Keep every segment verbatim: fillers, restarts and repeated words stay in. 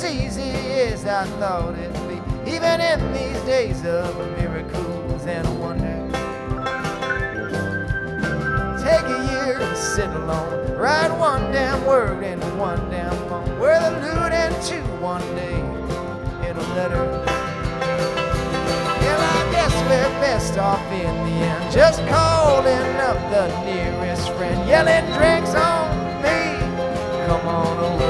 easy as I thought it'd be, even in these days of miracles and wonders. Take a year to sit alone, write one damn word in one damn phone, we're the lute and two one day in a letter. Well, I guess we're best off in the end, just calling up the nearest friend, yelling drinks on me, come on over.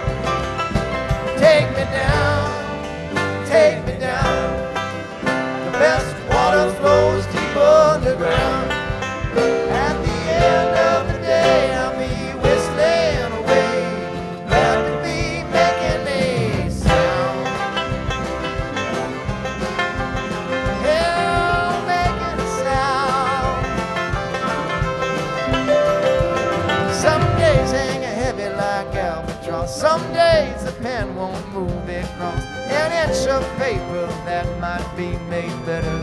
Take me down, take me down, the best water flows deep underground. At the end of the day, I'll be whistling away, glad to be making a sound. Yeah, making a sound. Some days hang heavy like albatross, some days the pen won't move across an inch of paper that might be made better.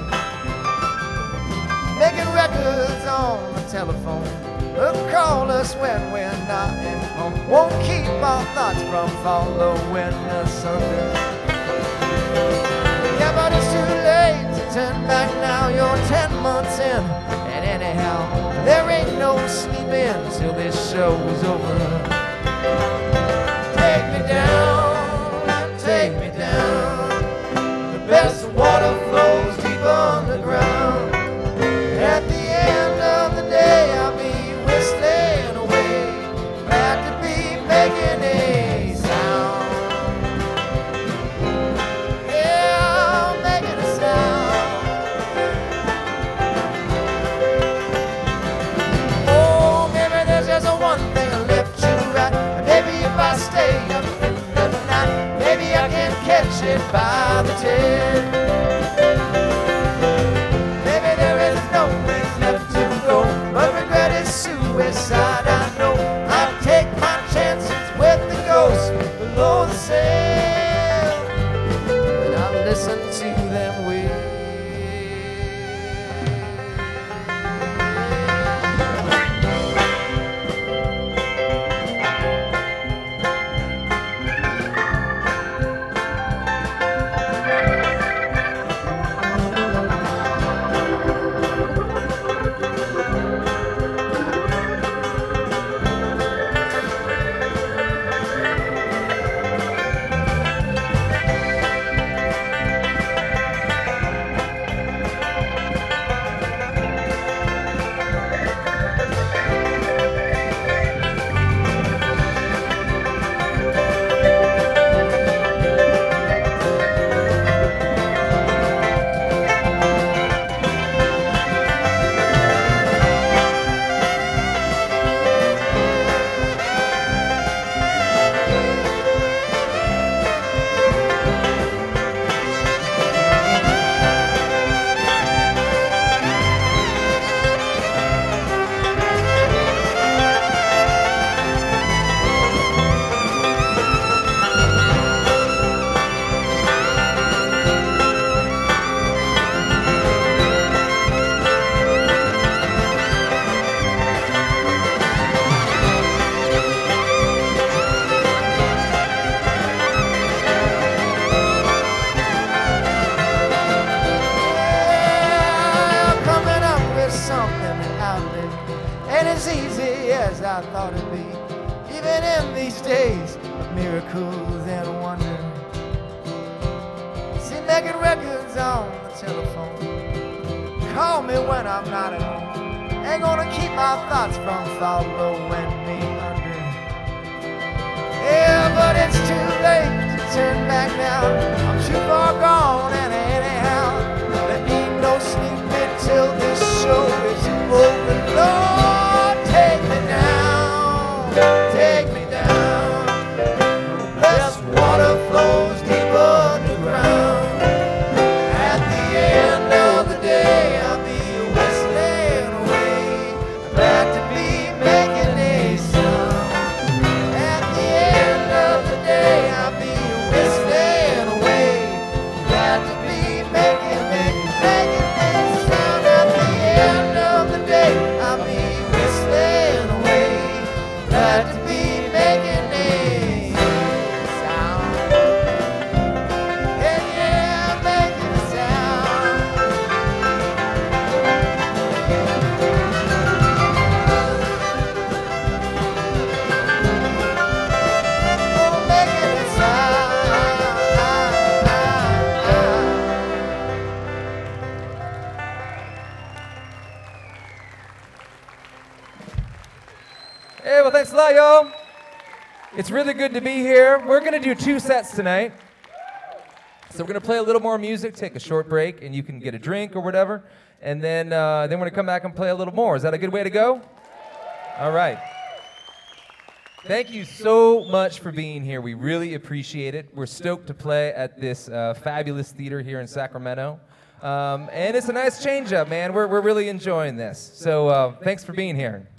Making records on the telephone, they'll call us when we're not at home, won't keep our thoughts from following us under. Yeah, but it's too late to turn back now, you're ten months in, and anyhow, there ain't no sleeping till this show's over. Take me down, take me down, the best water flows deep underground. At the end of the day, I'll be whistling away, glad to be making a sound. Yeah, making a sound. Oh, maybe there's just one thing left to write. Maybe if I stay up in the night, maybe I can catch it by the tail. Suicide, I know. I take my chances with the ghosts below the sail, and I listen to them wail. As easy as I thought it'd be, even in these days of miracles and wonder. See, making records on the telephone, call me when I'm not at home, ain't gonna keep my thoughts from following me under. Yeah, but it's too late to turn back now, I'm too far gone, and anyhow, there ain't no sleeping till this show is over. Lord, take me down, take me down, the best water flows deep underground. At the end of the day, I'll be whistling away, glad to be making a sound. At the end of the day, I'll be whistling away, glad to be thanks a lot, y'all. It's really good to be here. We're going to do two sets tonight. So we're going to play a little more music, take a short break, and you can get a drink or whatever. And then, uh, then we're going to come back and play a little more. Is that a good way to go? All right. Thank you so much for being here. We really appreciate it. We're stoked to play at this uh, fabulous theater here in Sacramento. Um, and it's a nice change up, man. We're, we're really enjoying this. So uh, thanks for being here.